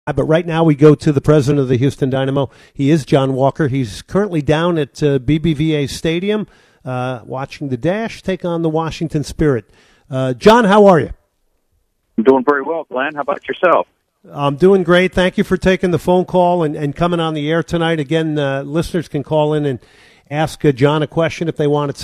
But right now we go to the president of the Houston Dynamo. He is John Walker. He's currently down at BBVA Stadium watching the Dash take on the Washington Spirit. John, how are you? I'm doing very well, Glenn. How about yourself? I'm doing great. Thank you for taking the phone call and coming on the air tonight. Again, listeners can call in and ask John a question if they want at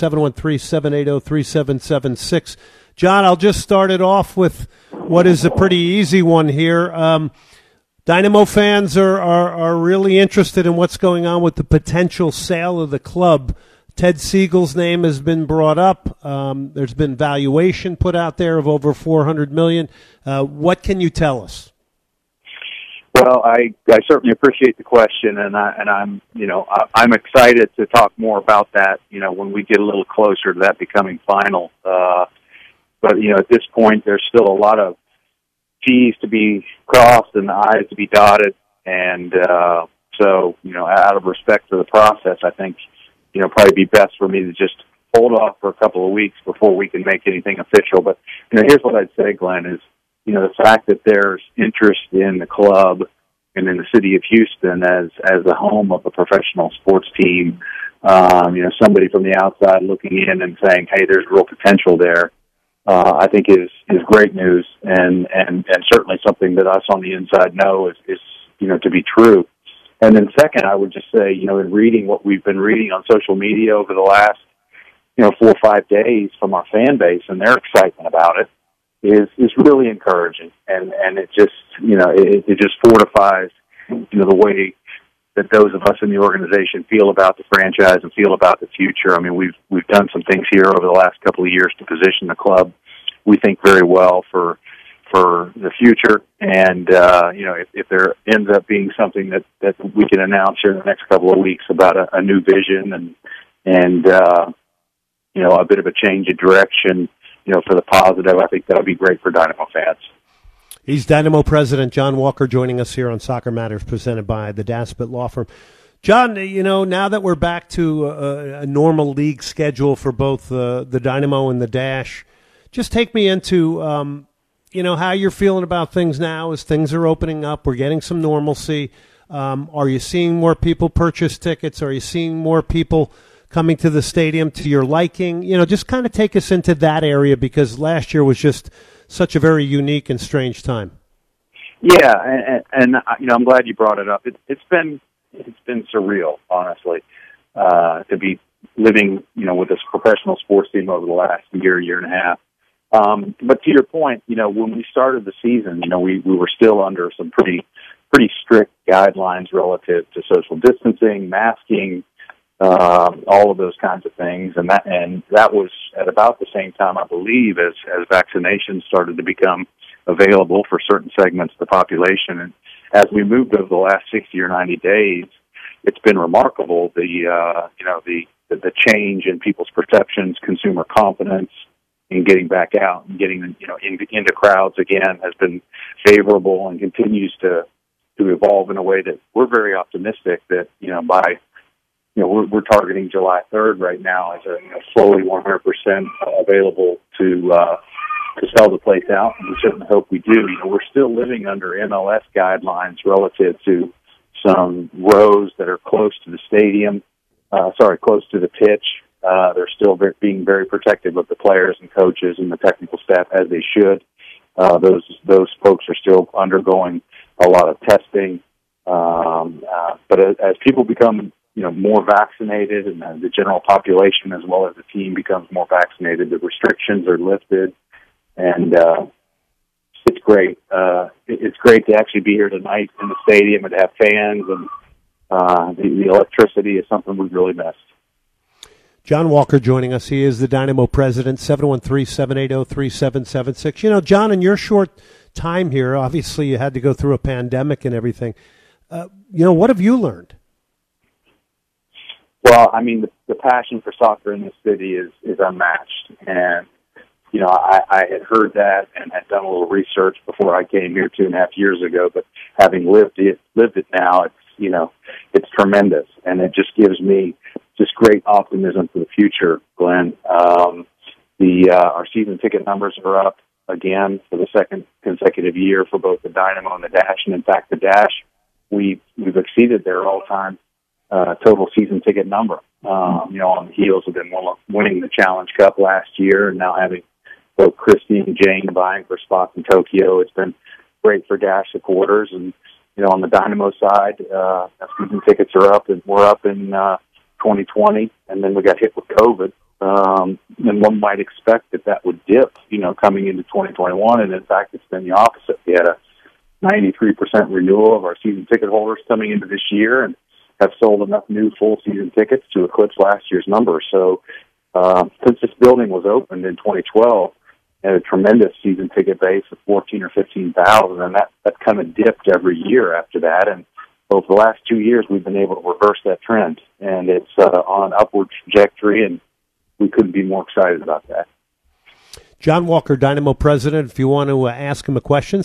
713-780-3776. John, I'll just start it off with what is a pretty easy one here. Dynamo fans are really interested in what's going on with the potential sale of the club. Ted Siegel's name has been brought up. There's been valuation put out there of over $400 million. What can you tell us? Well, I certainly appreciate the question, and I'm excited to talk more about that. When we get a little closer to that becoming final. But at this point, there's still a lot of T's to be crossed and the I's to be dotted, and so out of respect for the process, I think probably be best for me to just hold off for a couple of weeks before we can make anything official. But here's what I'd say, Glenn, is the fact that there's interest in the club and in the city of Houston as the home of a professional sports team. Somebody from the outside looking in and saying, "Hey, there's real potential there." I think is great news, and certainly something that us on the inside know is to be true. And then second, I would just say, in reading what we've been reading on social media over the last 4 or 5 days from our fan base and their excitement about it is really encouraging, and it just it just fortifies the way that those of us in the organization feel about the franchise and feel about the future. I mean, we've done some things here over the last couple of years to position the club, we think, very well for the future. And if there ends up being something that we can announce here in the next couple of weeks about a new vision and a bit of a change in direction, for the positive, I think that would be great for Dynamo fans. He's Dynamo President John Walker joining us here on Soccer Matters, presented by the Daspit Law Firm. John, now that we're back to a normal league schedule for both the Dynamo and the Dash, just take me into, how you're feeling about things now as things are opening up. We're getting some normalcy. Are you seeing more people purchase tickets? Are you seeing more people coming to the stadium to your liking? Just kind of take us into that area, because last year was just such a very unique and strange time. Yeah, and I'm glad you brought it up. It's been surreal, honestly, to be living, with this professional sports team over the last year and a half. But to your point, when we started the season, we were still under some pretty strict guidelines relative to social distancing, masking, all of those kinds of things, and that was at about the same time, I believe, as vaccinations started to become available for certain segments of the population. And as we moved over the last 60 or 90 days, it's been remarkable the change in people's perceptions, consumer confidence in getting back out and getting into crowds again has been favorable and continues to evolve in a way that we're very optimistic that by we're targeting July 3rd right now as a slowly 100% available to sell the place out, and we certainly hope we do. We're still living under MLS guidelines relative to some rows that are close to the stadium, close to the pitch. They're still being very protective of the players and coaches and the technical staff, as they should. Those folks are still undergoing a lot of testing. But as people become more vaccinated, and the general population as well as the team becomes more vaccinated, the restrictions are lifted, and it's great. It's great to actually be here tonight in the stadium and to have fans, and the electricity is something we've really missed. John Walker joining us. He is the Dynamo president, 713-780-3776. John, in your short time here, obviously you had to go through a pandemic and everything. What have you learned? Well, I mean, the passion for soccer in this city is unmatched. And, I had heard that and had done a little research before I came here 2.5 years ago. But having lived it now, it's tremendous. And it just gives me just great optimism for the future, Glenn. Our season ticket numbers are up. again for the second consecutive year for both the Dynamo and the Dash. And in fact, the Dash, we've exceeded their all-time total season ticket number. On the heels of them winning the Challenge Cup last year and now having both Christy and Jane vying for spots in Tokyo. It's been great for Dash supporters. And, on the Dynamo side, season tickets are up, and we're up in 2020, and then we got hit with COVID. And one might expect that would dip, coming into 2021. And in fact, it's been the opposite. We had a 93% renewal of our season ticket holders coming into this year and have sold enough new full season tickets to eclipse last year's numbers. So, since this building was opened in 2012, had a tremendous season ticket base of 14 or 15,000, and that kind of dipped every year after that. And over the last 2 years, we've been able to reverse that trend, and it's on an upward trajectory, and we couldn't be more excited about that. John Walker, Dynamo president, if you want to ask him a question,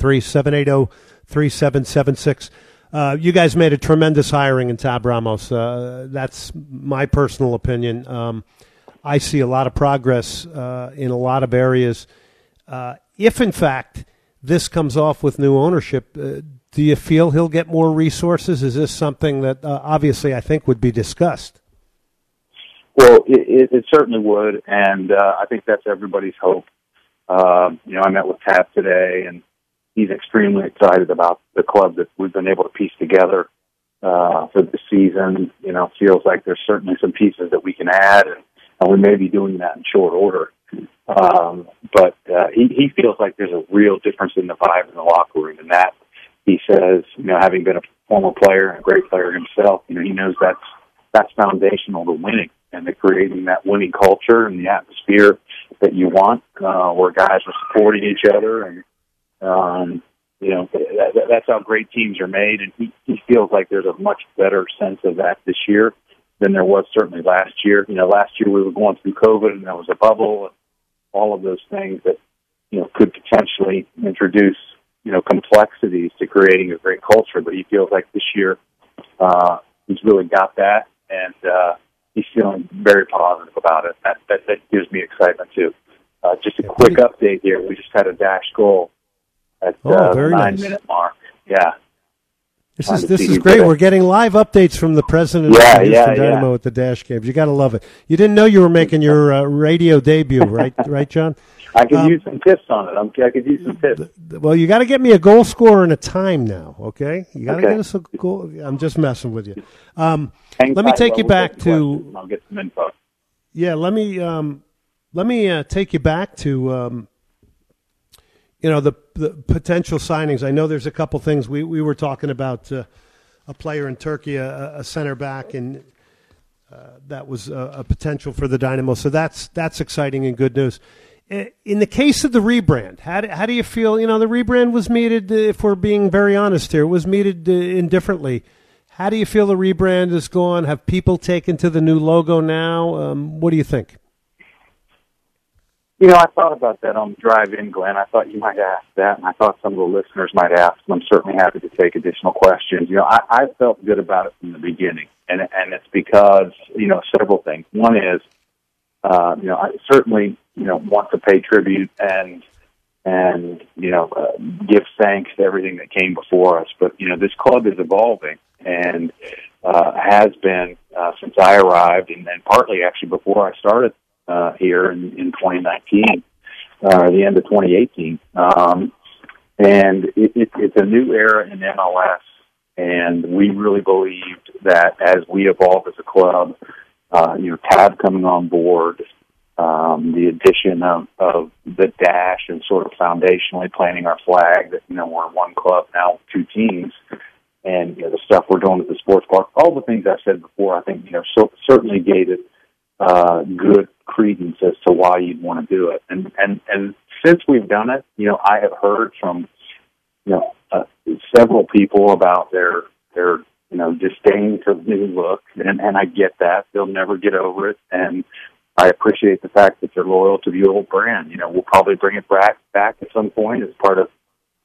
713-780-3776. You guys made a tremendous hiring in Tab Ramos. That's my personal opinion. I see a lot of progress in a lot of areas. If, in fact, this comes off with new ownership, do you feel he'll get more resources? Is this something that obviously I think would be discussed? Well, it certainly would, and I think that's everybody's hope. I met with Tab today, and he's extremely excited about the club that we've been able to piece together for this season. Feels like there's certainly some pieces that we can add, and we may be doing that in short order. But he feels like there's a real difference in the vibe in the locker room, and that, he says, having been a former player and a great player himself, he knows that's foundational to winning and to creating that winning culture and the atmosphere that you want, where guys are supporting each other. And, that's how great teams are made. And he feels like there's a much better sense of that this year than there was certainly last year. Last year we were going through COVID and there was a bubble and all of those things that, could potentially introduce, complexities to creating a great culture. But he feels like this year he's really got that, and he's feeling very positive about it. That gives me excitement too. Just a quick update here. We just had a Dash goal at the 9-minute mark. Yeah. This is great. We're getting live updates from the president of the Houston Dynamo at the Dash games. You got to love it. You didn't know you were making your radio debut, right? Right, John? I could use some tips on it. I could use some tips. Well, you got to get me a goal scorer and a time now, okay? You got to get us a goal. I'm just messing with you. Let me take you back to. I'll get some info. Yeah, let me take you back to. The potential signings. I know there's a couple things. We were talking about a player in Turkey, a center back, and that was a potential for the Dynamo. So that's exciting and good news. In the case of the rebrand, how do you feel? The rebrand was meted, if we're being very honest here, it was meted indifferently. How do you feel the rebrand is going? Have people taken to the new logo now? What do you think? I thought about that on the drive in, Glenn. I thought you might ask that, and I thought some of the listeners might ask, and I'm certainly happy to take additional questions. I felt good about it from the beginning, and it's because, several things. One is, I certainly, want to pay tribute and give thanks to everything that came before us. But, this club is evolving and has been since I arrived, and partly actually before I started here in 2019, the end of 2018. And it's a new era in MLS, and we really believed that as we evolve as a club, Tab coming on board, the addition of the Dash and sort of foundationally planting our flag that, we're one club now with two teams, and the stuff we're doing at the sports park, all the things I said before, I think, certainly gave it good credence as to why you'd want to do it. And since we've done it, I have heard from, several people about their disdain for the new look, and I get that. They'll never get over it, and I appreciate the fact that they're loyal to the old brand. We'll probably bring it back at some point as part of,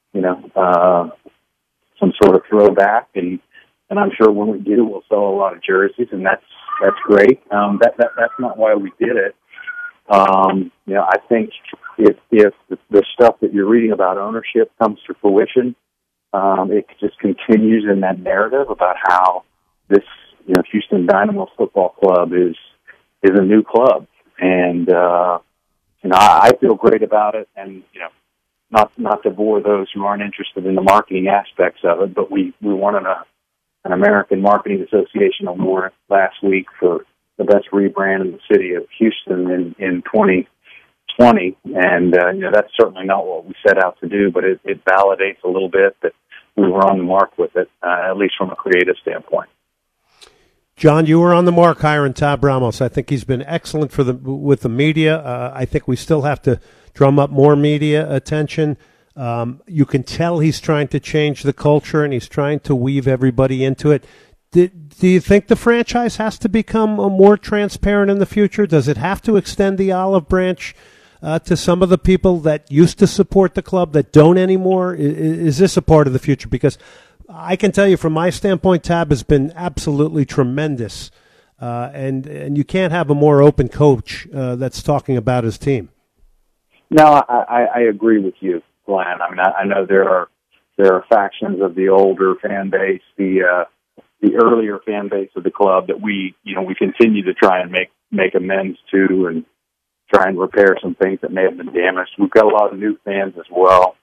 some sort of throwback, and I'm sure when we do, we'll sell a lot of jerseys, and that's great. That's not why we did it. I think if the stuff that you're reading about ownership comes to fruition, it just continues in that narrative about how this, Houston Dynamo Football Club is a new club, and I feel great about it. And not to bore those who aren't interested in the marketing aspects of it, but we won an American Marketing Association award last week for the best rebrand in the city of Houston in 2020, and that's certainly not what we set out to do, but it validates a little bit that we were on the mark with it, at least from a creative standpoint. John, you were on the mark hiring Tab Ramos. I think he's been excellent with the media. I think we still have to drum up more media attention. You can tell he's trying to change the culture, and he's trying to weave everybody into it. Do you think the franchise has to become more transparent in the future? Does it have to extend the olive branch to some of the people that used to support the club that don't anymore? Is this a part of the future? Because I can tell you from my standpoint, Tab has been absolutely tremendous, and you can't have a more open coach that's talking about his team. No, I agree with you, Glenn. I mean, I know there are factions of the older fan base, the earlier fan base of the club that we continue to try and make amends to and try and repair some things that may have been damaged. We've got a lot of new fans as well.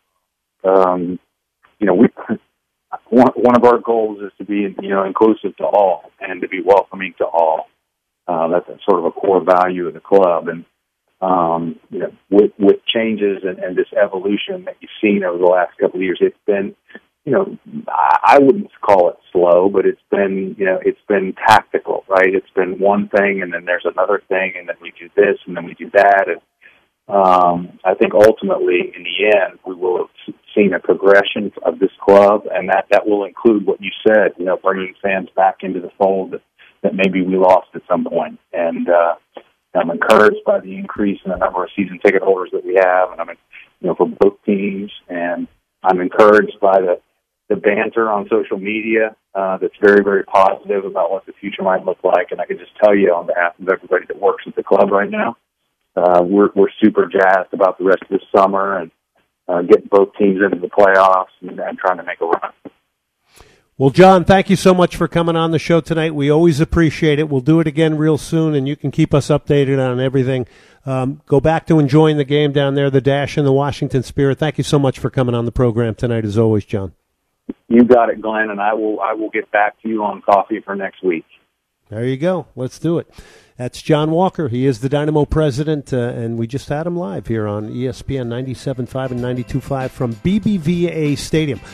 One of our goals is to be inclusive to all and to be welcoming to all. That's sort of a core value of the club. And with changes and this evolution that you've seen over the last couple of years, it's been, I wouldn't call it slow, but it's been tactical, right? It's been one thing, and then there's another thing, and then we do this, and then we do that. And I think ultimately, in the end, we will have seen a progression of this club, and that will include what you said, bringing fans back into the fold that maybe we lost at some point. And I'm encouraged by the increase in the number of season ticket holders that we have, and for both teams, and I'm encouraged by the banter on social media that's very, very positive about what the future might look like. And I can just tell you on behalf of everybody that works at the club right now, we're super jazzed about the rest of this summer and getting both teams into the playoffs and trying to make a run. Well, John, thank you so much for coming on the show tonight. We always appreciate it. We'll do it again real soon, and you can keep us updated on everything. Go back to enjoying the game down there, the Dash and the Washington Spirit. Thank you so much for coming on the program tonight, as always, John. You got it, Glenn, and I will get back to you on coffee for next week. There you go. Let's do it. That's John Walker. He is the Dynamo president, and we just had him live here on ESPN 97.5 and 92.5 from BBVA Stadium.